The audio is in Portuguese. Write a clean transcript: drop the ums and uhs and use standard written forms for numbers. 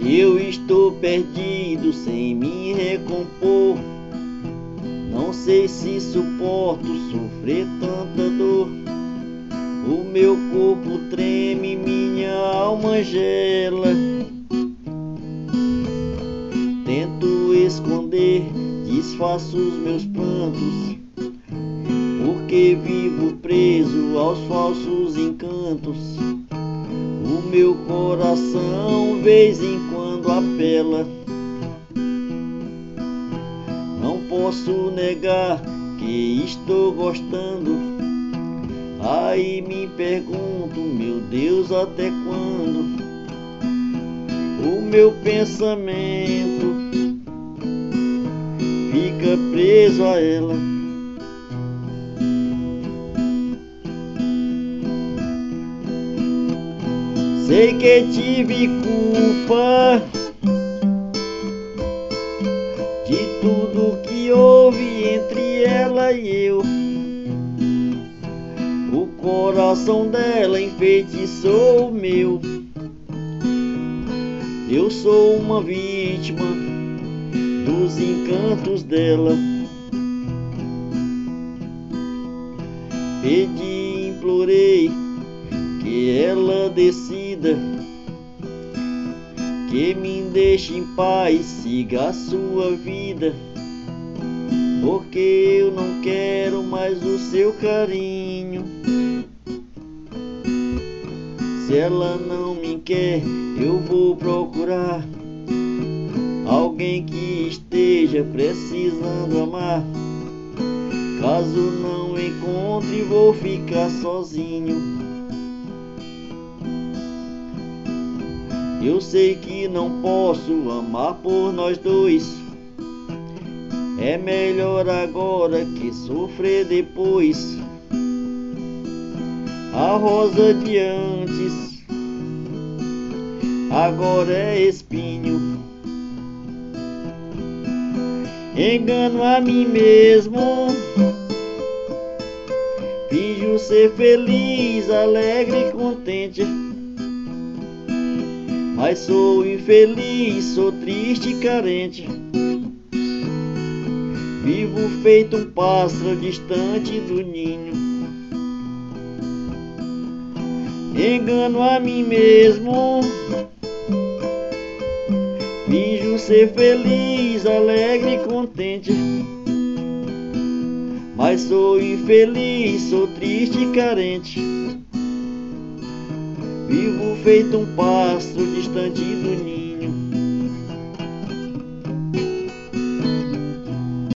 Eu estou perdido sem me recompor. Não sei se suporto sofrer tanta dor. O meu corpo treme, minha alma gela. Tento esconder, disfarço os meus prantos, porque vivo preso aos falsos encantos. O meu coração, vez em quando, apela. Não posso negar que estou gostando. Aí me pergunto, meu Deus, até quando? O meu pensamento fica preso a ela. Sei que tive culpa de tudo que houve entre ela e eu. O coração dela enfeitiçou o meu. Eu sou uma vítima dos encantos dela. Pedi, implorei que ela decida, que me deixe em paz, siga a sua vida, porque eu não quero mais o seu carinho. Se ela não me quer, eu vou procurar alguém que esteja precisando amar. Caso não encontre, vou ficar sozinho. Eu sei que não posso amar por nós dois. É melhor agora que sofrer depois. A rosa de antes agora é espinho. Engano a mim mesmo, finjo ser feliz, alegre e contente, mas sou infeliz, sou triste e carente. Vivo feito um pássaro distante do ninho. Engano a mim mesmo, finjo ser feliz, alegre e contente, mas sou infeliz, sou triste e carente. Vivo feito um pássaro distante do ninho.